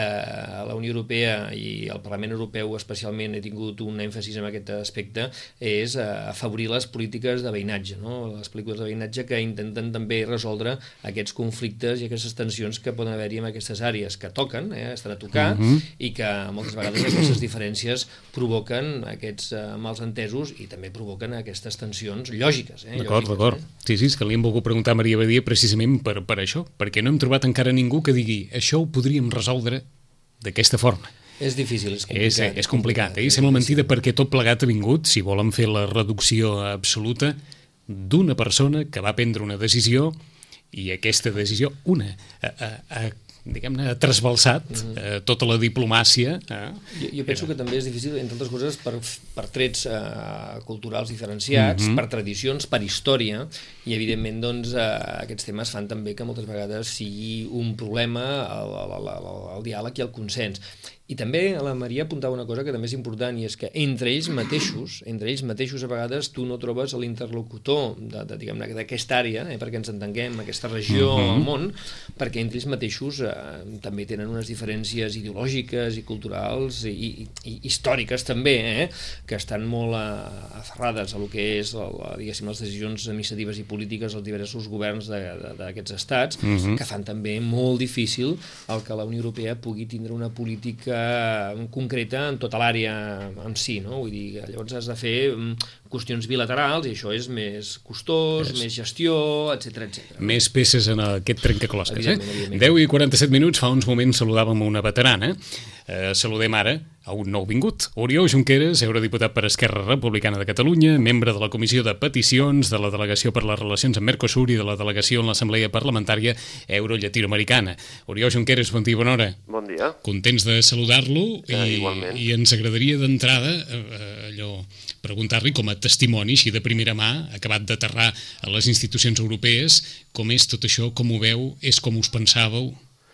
eh, la Unió Europea i el Parlament Europeu especialment he tingut un èmfasis en aquest aspecte, és eh, afavorir les polítiques de veïnatge, no? Les polítiques de veïnatge que intenten també resoldre aquests conflictes i aquestes tensions que poden haver-hi en aquestes àrees que toquen, eh, estan a tocar, uh-huh. i que moltes vegades aquestes diferències provoquen aquests eh, mals entesos i també provoquen aquestes tensions lògiques. Eh, d'acord, d'acord. Eh? Sí, sí, és que li hem volgut preguntar a Maria Badia precisament per, per això, perquè no hem trobat encara ningú que digui això ho podríem resoldre d'aquesta forma. És difícil, és complicat. És, és complicat, eh? I sembla mentida perquè tot plegat ha vingut, si volen fer la reducció absoluta, d'una persona que va prendre una decisió i aquesta decisió, una, a, a, a diguem-ne, ha trasbalsat uh-huh. eh, tota la diplomàcia. Eh? Jo, jo penso que també és difícil, entre altres coses, per, per trets eh, culturals diferenciats, uh-huh. per tradicions, per història, i evidentment doncs, eh, aquests temes fan també que moltes vegades sigui un problema el, el, el, el diàleg i el consens. I també la Maria apuntava una cosa que també és important, i és que entre ells mateixos, entre ells mateixos a vegades tu no trobes l'interlocutor de, de, diguem-ne, d'aquesta àrea, eh, perquè ens entenguem, aquesta regió uh-huh. al món, perquè entre ells mateixos eh, també tenen unes diferències ideològiques i culturals i, i, i històriques també, eh, que estan molt eh, aferrades a lo que és la, diguéssim, les decisions administratives i polítiques dels diversos governs d'aquests estats, uh-huh. que fan també molt difícil el que la Unió Europea pugui tindre una política concreta en tota l'àrea en si, no? Vull dir, llavors has de fer qüestions bilaterals i això és més costós, és. més gestió, etcètera, etcètera. Més peces en aquest trencaclosques, eh? deu i quaranta-set minuts, fa uns moments saludàvem una veterana. Eh, saludem ara a un nou vingut. Oriol Junqueras, eurodiputat per Esquerra Republicana de Catalunya, membre de la Comissió de Peticions, de la Delegació per les Relacions amb Mercosur i de la Delegació en l'Assemblea Parlamentària Euro-Llatinoamericana. Oriol Junqueras, bon dia, bona hora. Bon dia. Contents de saludar-lo ja, i, i ens agradaria d'entrada eh, allò preguntar-li com a testimoni, així de primera mà, acabat d'aterrar a les institucions europees, com és tot això, com ho veu, és com us pensàveu?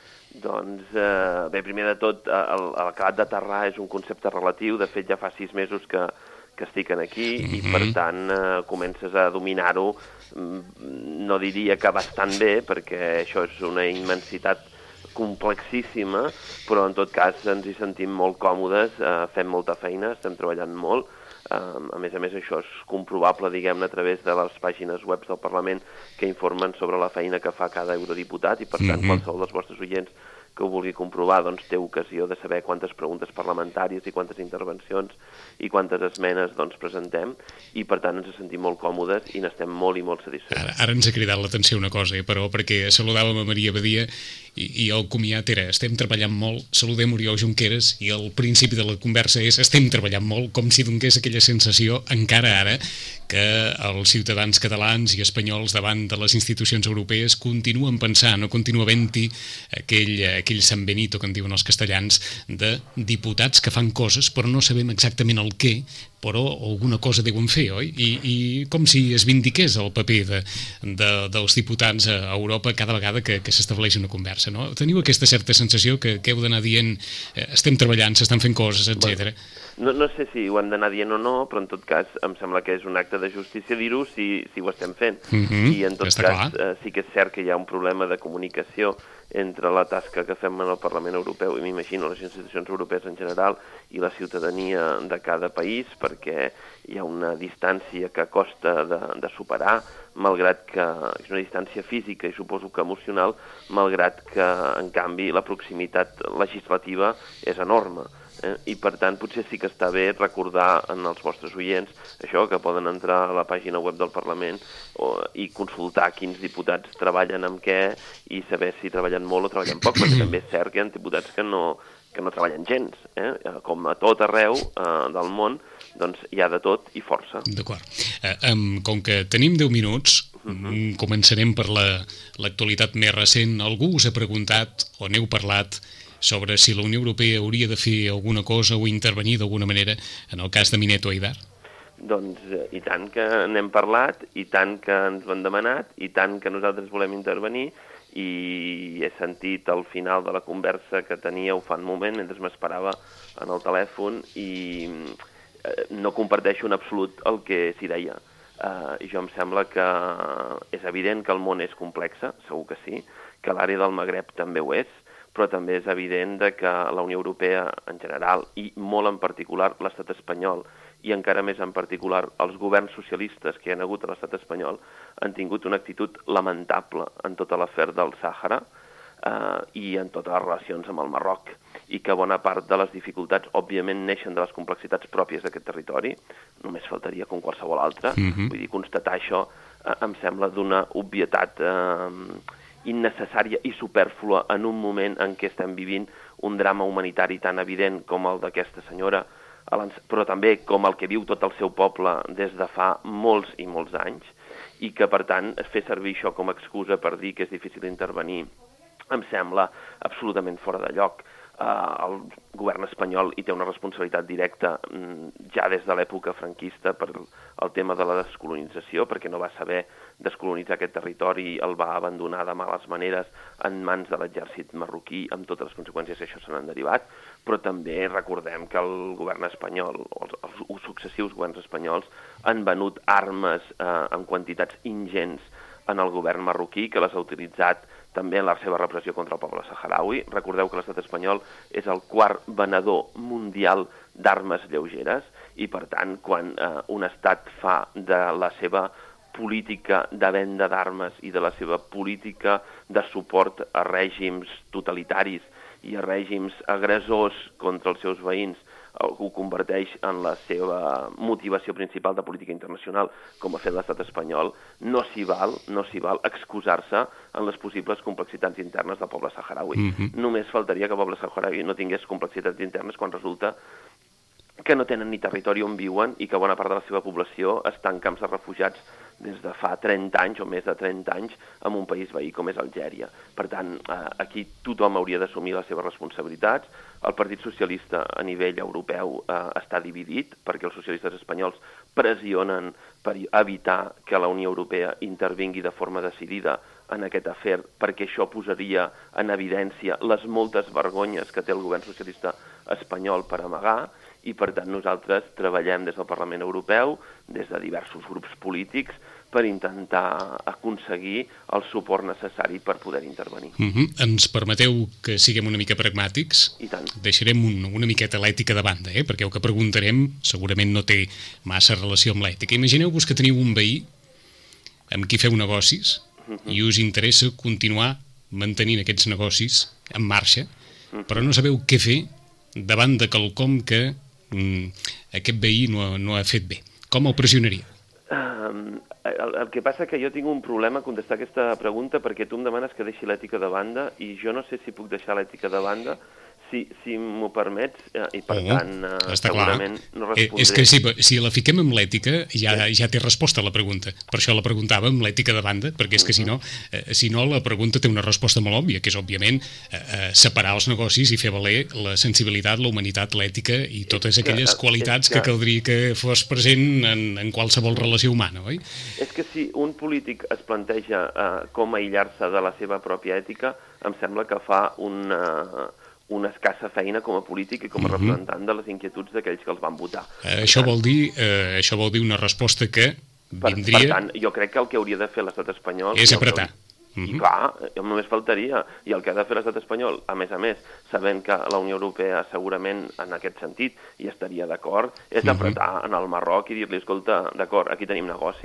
Doncs, eh, bé, primer de tot, l'acabat d'aterrar és un concepte relatiu. De fet, ja fa sis mesos que, que estic aquí mm-hmm. i, per tant, eh, comences a dominar-ho. No diria que bastant bé, perquè això és una immensitat complexíssima, però en tot cas ens hi sentim molt còmodes, eh, fem molta feina, estem treballant molt. Uh, a més a més, això és comprovable, diguem-ne, a través de les pàgines web del Parlament que informen sobre la feina que fa cada eurodiputat i, per tant, mm-hmm. qualsevol dels vostres oients que ho vulgui comprovar, doncs té ocasió de saber quantes preguntes parlamentàries i quantes intervencions i quantes esmenes doncs presentem, i per tant ens sentim molt còmodes i n'estem molt i molt satisfets. Ara, ara ens ha cridat l'atenció una cosa, eh, però perquè saludàvem a Maria Badia i, i el comiat era estem treballant molt, saludem Oriol Junqueras, i el principi de la conversa és estem treballant molt, com si donés aquella sensació encara ara que els ciutadans catalans i espanyols davant de les institucions europees continuen pensant o continua havent-hi aquell, aquell San Benito que en diuen els castellans de diputats que fan coses però no sabem exactament el què, però alguna cosa deuen fer, oi? I, i com si es vindiqués el paper de, de, dels diputats a Europa cada vegada que, que s'estableix una conversa, no? Teniu aquesta certa sensació que, que heu d'anar dient eh, estem treballant, s'estan fent coses, etcètera. No, no sé si ho hem d'anar dient o no, però en tot cas em sembla que és un acte de justícia dir-ho si, si ho estem fent. Mm-hmm, I en tot cas eh, sí que és cert que hi ha un problema de comunicació entre la tasca que fem en el Parlament Europeu i m'imagino les institucions europees en general i la ciutadania de cada país, perquè hi ha una distància que costa de, de superar, malgrat que és una distància física i suposo que emocional, malgrat que en canvi la proximitat legislativa és enorme. Eh? I per tant potser sí que està bé recordar en els vostres oients això, que poden entrar a la pàgina web del Parlament o, i consultar quins diputats treballen amb què i saber si treballen molt o treballen poc, perquè també és cert que hi ha diputats que no, que no treballen gens, eh? Com a tot arreu eh, del món, doncs hi ha de tot i força. D'acord. Eh, um, com que tenim deu minuts, uh-huh. començarem per la, l'actualitat més recent. Algú us ha preguntat o n'heu parlat sobre si la Unió Europea hauria de fer alguna cosa o intervenir d'alguna manera en el cas de Mineto Aidar? Doncs eh, i tant que n'hem parlat, i tant que ens ho han demanat, i tant que nosaltres volem intervenir, i he sentit al final de la conversa que teníeu fa un moment, mentre m'esperava en el telèfon, i eh, no comparteixo en absolut el que s'hi deia. Eh, jo em sembla que és evident que el món és complex, segur que sí, que l'àrea del Magreb també ho és, però també és evident de que la Unió Europea en general, i molt en particular l'estat espanyol, i encara més en particular els governs socialistes que hi ha hagut a l'estat espanyol, han tingut una actitud lamentable en tota l'afer del Sàhara eh, i en totes les relacions amb el Marroc, i que bona part de les dificultats, òbviament, neixen de les complexitats pròpies d'aquest territori, només faltaria com qualsevol altre, mm-hmm. vull dir, constatar això eh, em sembla d'una obvietat eh, innecessària i supèrflua en un moment en què estem vivint un drama humanitari tan evident com el d'aquesta senyora, però també com el que viu tot el seu poble des de fa molts i molts anys, i que, per tant, fer servir això com a excusa per dir que és difícil intervenir em sembla absolutament fora de lloc. Uh, el govern espanyol hi té una responsabilitat directa mm, ja des de l'època franquista per el tema de la descolonització, perquè no va saber descolonitzar aquest territori i el va abandonar de males maneres en mans de l'exèrcit marroquí, amb totes les conseqüències que això se n'han derivat, però també recordem que el govern espanyol, o els, els successius governs espanyols, han venut armes eh, en quantitats ingents en el govern marroquí, que les ha utilitzat també en la seva repressió contra el poble saharaui. Recordeu que l'estat espanyol és el quart venedor mundial d'armes lleugeres i, per tant, quan eh, un estat fa de la seva política de venda d'armes i de la seva política de suport a règims totalitaris i a règims agressors contra els seus veïns, ho converteix en la seva motivació principal de política internacional, com ha fet l'estat espanyol, no s'hi val, no s'hi val excusar-se en les possibles complexitats internes del poble saharaui. Mm-hmm. Només faltaria que el poble saharaui no tingués complexitats internes quan resulta que no tenen ni territori on viuen i que bona part de la seva població està en camps de refugiats des de fa trenta anys o més de trenta anys en un país veí com és Algèria. Per tant, aquí tothom hauria d'assumir les seves responsabilitats. El Partit Socialista a nivell europeu eh, està dividit perquè els socialistes espanyols pressionen per evitar que la Unió Europea intervingui de forma decidida en aquest afer, perquè això posaria en evidència les moltes vergonyes que té el govern socialista espanyol per amagar, i per tant nosaltres treballem des del Parlament Europeu, des de diversos grups polítics, per intentar aconseguir el suport necessari per poder intervenir. Uh-huh. Ens permeteu que siguem una mica pragmàtics? I tant. Deixarem un, una miqueta l'ètica de banda, eh? Perquè el que preguntarem segurament no té massa relació amb l'ètica. Imagineu-vos que teniu un veí amb qui feu negocis uh-huh. i us interessa continuar mantenint aquests negocis en marxa, uh-huh. però no sabeu què fer davant de quelcom que mm, aquest veí no, no ha fet bé. Com el pressionaria? Um, el, el que passa que jo tinc un problema a contestar aquesta pregunta perquè tu em demanes que deixi l'ètica de banda i jo no sé si puc deixar l'ètica de banda si, si m'ho permets eh, i per oh, tant eh, segurament clar. No respondré. És que si, si la fiquem amb l'ètica ja, ja té resposta a la pregunta. Per això la preguntava amb l'ètica de banda, perquè és que si no, eh, si no la pregunta té una resposta molt òbvia, que és òbviament eh, eh, separar els negocis i fer valer la sensibilitat, la humanitat, l'ètica i totes aquelles que, qualitats que... que caldria que fos present en, en qualsevol relació humana, oi? És que si un polític es planteja eh, com aïllar-se de la seva pròpia ètica, em sembla que fa un... Eh, una escassa feina com a polític i com a representant de les inquietuds d'aquells que els van votar. Eh, això, vol dir, eh, això vol dir una resposta que vindria... Per, per tant, jo crec que el que hauria de fer l'estat espanyol... És apretar. I uh-huh. clar, només faltaria. I el que ha de fer l'estat espanyol, a més a més, sabent que la Unió Europea segurament en aquest sentit hi estaria d'acord, és apretar uh-huh. en el Marroc i dir-li, escolta, d'acord, aquí tenim negocis,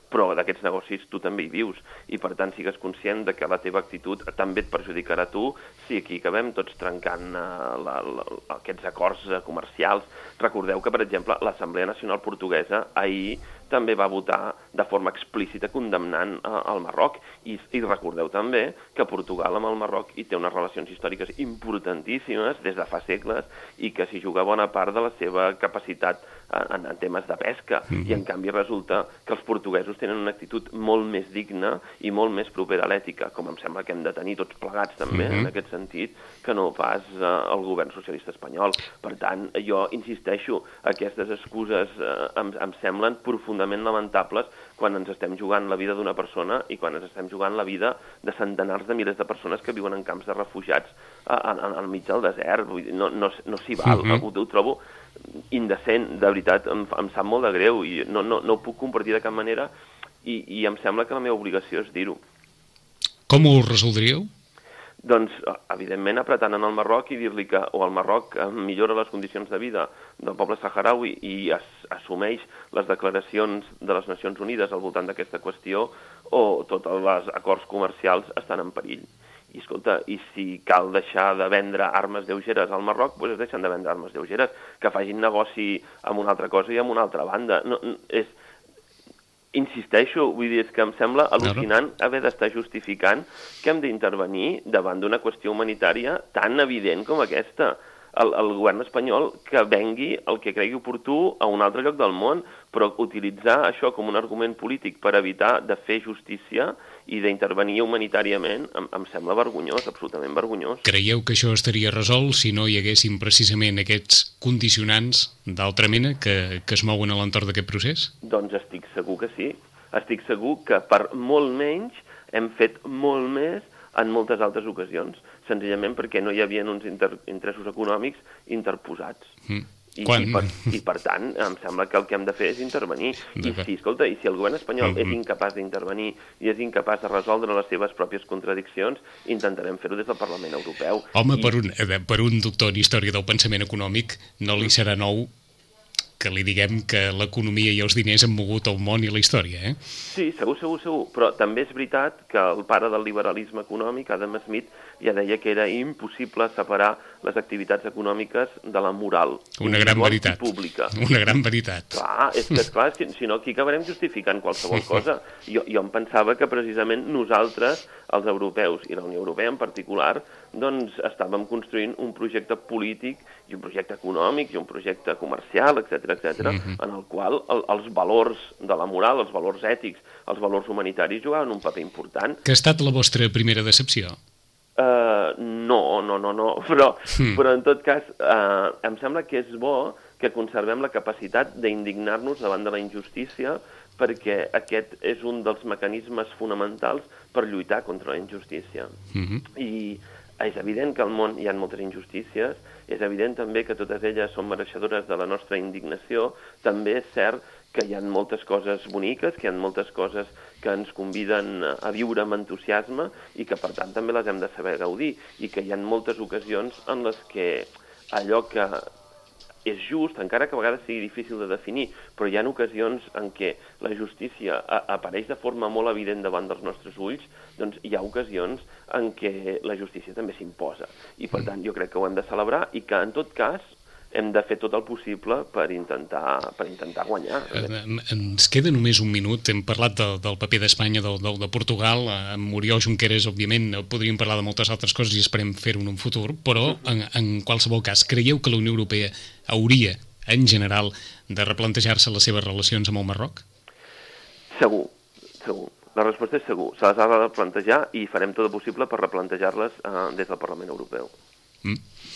però d'aquests negocis tu també hi vius, i per tant sigues conscient de que la teva actitud també et perjudicarà a tu si aquí acabem tots trencant uh, la, la, aquests acords uh, comercials. Recordeu que, per exemple, l'Assemblea Nacional Portuguesa ahir també va votar de forma explícita condemnant uh, el Marroc, i, i recordeu també que Portugal amb el Marroc hi té unes relacions històriques importantíssimes des de fa segles i que s'hi juga bona part de la seva capacitat en, en temes de pesca, mm-hmm. i en canvi resulta que els portuguesos tenen una actitud molt més digna i molt més propera a l'ètica, com em sembla que hem de tenir tots plegats també, mm-hmm. en aquest sentit, que no pas eh, el govern socialista espanyol. Per tant, jo insisteixo, aquestes excuses eh, em, em semblen profundament lamentables quan ens estem jugant la vida d'una persona i quan ens estem jugant la vida de centenars de milers de persones que viuen en camps de refugiats al mig del desert. Vull dir, no, no, no s'hi val, mm-hmm. ho, ho trobo indecent, de veritat, em, em sap molt de greu i no, no, no ho puc compartir de cap manera i, i em sembla que la meva obligació és dir-ho. Com ho resoldríeu? Doncs, evidentment, apretant en el Marroc i dir-li que o el Marroc millora les condicions de vida del poble saharaui i as, assumeix les declaracions de les Nacions Unides al voltant d'aquesta qüestió, o tots els acords comercials estan en perill. I, escolta, i si cal deixar de vendre armes lleugeres al Marroc, doncs es deixen de vendre armes lleugeres, que facin negoci amb una altra cosa i amb una altra banda. No, és, insisteixo, vull dir, és que em sembla al·lucinant haver d'estar justificant que hem d'intervenir davant d'una qüestió humanitària tan evident com aquesta. El, el govern espanyol que vengui el que cregui oportú a un altre lloc del món, però utilitzar això com un argument polític per evitar de fer justícia i d'intervenir humanitàriament em, em sembla vergonyós, absolutament vergonyós. Creieu que això estaria resolt si no hi haguessin precisament aquests condicionants d'altra mena que, que es mouen a l'entorn d'aquest procés? Doncs estic segur que sí. Estic segur que per molt menys hem fet molt més en moltes altres ocasions, senzillament perquè no hi havia uns inter interessos econòmics interposats. Mm. I, i, per, I, per tant, em sembla que el que hem de fer és intervenir. I si, escolta, i si el govern espanyol mm-hmm. és incapaç d'intervenir i és incapaç de resoldre les seves pròpies contradiccions, intentarem fer-ho des del Parlament Europeu. Home, I... per, un, per un doctor en història del pensament econòmic no li serà nou que li diguem que l'economia i els diners han mogut el món i la història, eh? Sí, segur, segur, segur. Però també és veritat que el pare del liberalisme econòmic, Adam Smith, ja deia que era impossible separar les activitats econòmiques de la moral. Una gran veritat. Pública. Una gran veritat. Clar, és que, esclar, si, si no, aquí acabarem justificant qualsevol cosa. Jo, jo em pensava que precisament nosaltres, els europeus, i la Unió Europea en particular, doncs estàvem construint un projecte polític i un projecte econòmic i un projecte comercial, etcètera, etcètera, mm-hmm. en el qual el, els valors de la moral, els valors ètics, els valors humanitaris jugaven un paper important. Que ha estat la vostra primera decepció? Uh, no, no, no, no, però, mm. però en tot cas uh, em sembla que és bo que conservem la capacitat d'indignar-nos davant de la injustícia, perquè aquest és un dels mecanismes fonamentals per lluitar contra la injustícia. Mm-hmm. I és evident que al món hi ha moltes injustícies, és evident també que totes elles són mereixedores de la nostra indignació, també és cert que hi ha moltes coses boniques, que hi ha moltes coses que ens conviden a viure amb entusiasme i que, per tant, també les hem de saber gaudir, i que hi ha moltes ocasions en les que allò que és just, encara que a vegades sigui difícil de definir, però hi ha ocasions en què la justícia apareix de forma molt evident davant dels nostres ulls, doncs hi ha ocasions en què la justícia també s'imposa. I, per tant, jo crec que ho hem de celebrar i que, en tot cas, hem de fer tot el possible per intentar, per intentar guanyar. Ens queda només un minut. Hem parlat de, del paper d'Espanya, del, del, de Portugal, amb Oriol Junqueras, òbviament, podríem parlar de moltes altres coses i esperem fer-ho en un futur, però en, en qualsevol cas, creieu que la Unió Europea hauria, en general, de replantejar-se les seves relacions amb el Marroc? Segur, segur. La resposta és segur. Se les ha de replantejar i farem tot el possible per replantejar-les eh, des del Parlament Europeu. Mm.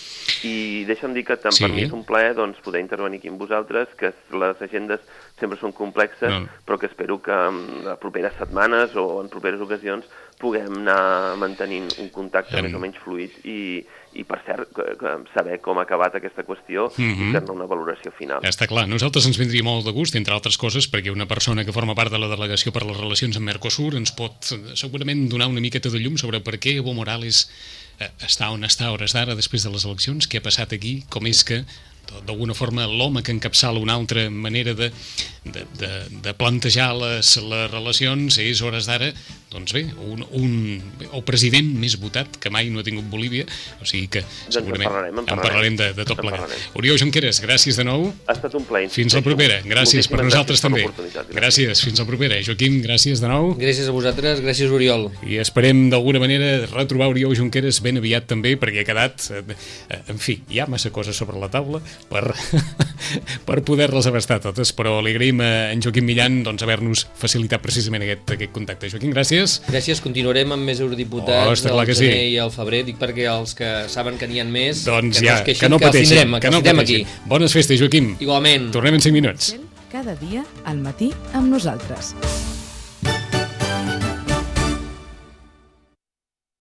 I deixa'm dir que tant sí. per mi és un plaer doncs, poder intervenir aquí amb vosaltres, que les agendes sempre són complexes, no. però que espero que en les properes setmanes o en properes ocasions puguem anar mantenint un contacte um... més o menys fluid i, i per cert, que, que saber com ha acabat aquesta qüestió mm-hmm. i fer-ne una valoració final. Està clar. Nosaltres ens vindria molt de gust, entre altres coses, perquè una persona que forma part de la delegació per les relacions amb Mercosur ens pot segurament donar una miqueta de llum sobre per què Evo Morales està on està a hores d'ara després de les eleccions, què ha passat aquí, com és que d'alguna forma l'home que encapçala una altra manera de, de, de, de plantejar les, les relacions és, hores d'ara, doncs bé, un, un, el president més votat que mai no ha tingut Bolívia, o sigui que segurament doncs en parlarem, en en parlarem de, de tot en plegat. parlarem. Oriol Junqueras, gràcies de nou. Ha estat un plaer. Fins la propera. Gràcies per nosaltres gràcies també. per gràcies. gràcies, fins la propera. Joaquim, gràcies de nou. Gràcies a vosaltres, gràcies Oriol. I esperem d'alguna manera retrobar Oriol Junqueras ben aviat també, perquè ha quedat, eh, en fi, hi ha massa coses sobre la taula per, per poder-les abastar totes, però li agraïm a en Joaquim Millan doncs, haver-nos facilitat precisament aquest, aquest contacte. Joaquim, gràcies. Gràcies, continuarem amb més eurodiputats Oh, està clar al que sí. gener i al febrer, dic perquè els que saben que n'hi ha més, Doncs que ja, no es queixin, que no que els pateixin, tindrem, que que no els tindrem aquí. pateixin. Bones festes, Joaquim. Igualment. Tornem en cinc minuts. Cada dia al matí amb nosaltres.